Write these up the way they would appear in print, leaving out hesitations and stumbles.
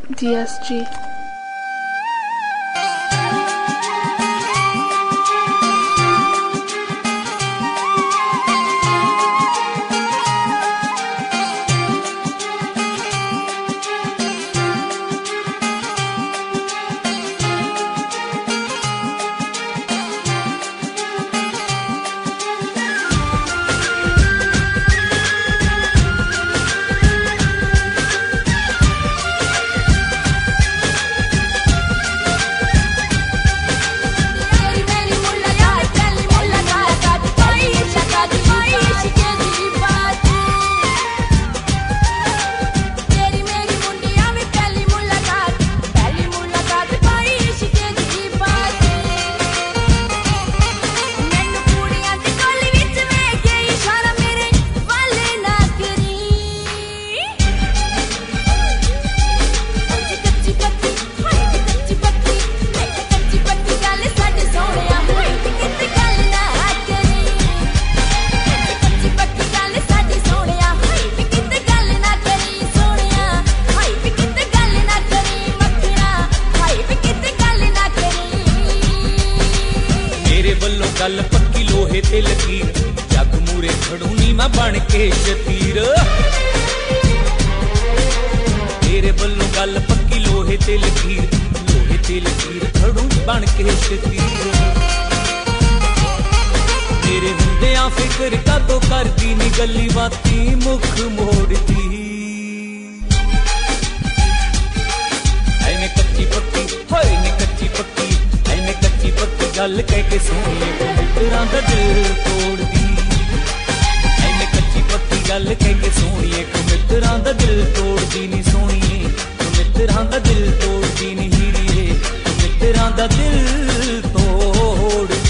DSG। गल पक्की लोहे ते लकीर, जग मूरे खड़ूनी मैं बन के शतीर। तेरे बल्लों गल पक्की लोहे ते लकीर खड़ू बन के शतीर। मेरे हुंदियां फिक्र का तो करदी नी गल्ली बाती मुख मोड़दी। ऐने कच्ची पक्की होए ने कच्ची पक्की, ऐने कच्ची पक्की गल कह के सोनिए मित्रां दा दिल तोड़ दी। ऐने कच्ची पक्की गल कह के सोनिए मित्रां दा दिल तोड़ दी नी सोनिए, मित्रां दा दिल तोड़ दी नी हीरिए, मित्रां दा दिल तोड़ दी।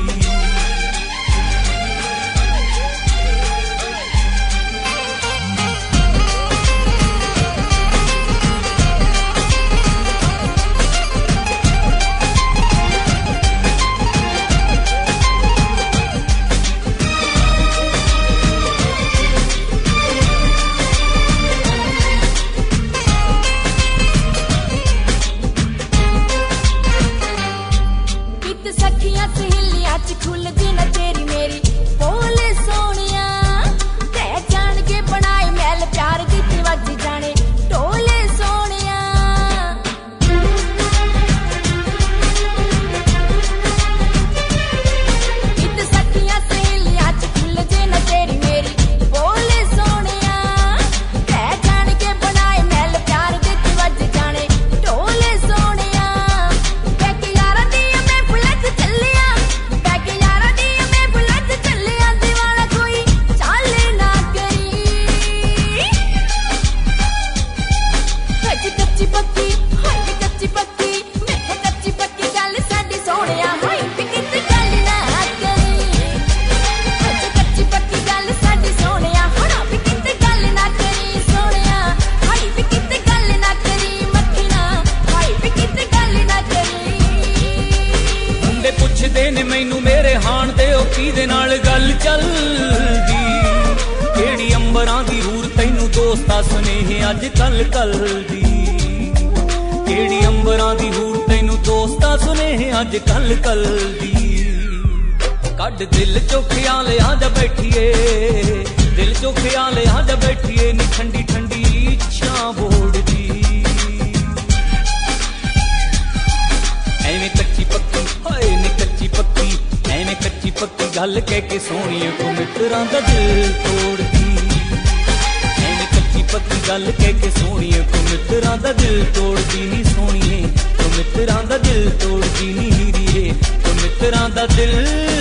मैनू मेरे हाण दे ओ किदे नाल गल चलदी, केड़ी अंबरां दी हूर तैनू दोस्ता सुनेहे अज कल कल दी। केड़ी अंबरां दी हूर तैनू दोस्ता सुनेहे अज कल कल दी। कड दिल चो ख्याल आजा बैठिए, दिल चो ख्याल आजा बैठिए नी ठंडी ठंडी इच्छा बोड़दी। ऐवें कच्ची पक्की हाय नी कच्ची पक्की, ऐवें कच्ची पक्की गल कह के सोनिए को मित्रां दा दिल तोड़ दी। ऐवें कच्ची पक्की गल कह के सोनिए को मित्रां दा दिल तोड़ दी नी सोनिए, तो मित्रां दा दिल तोड़ दी नी हीरिए, तो मित्रां दा दिल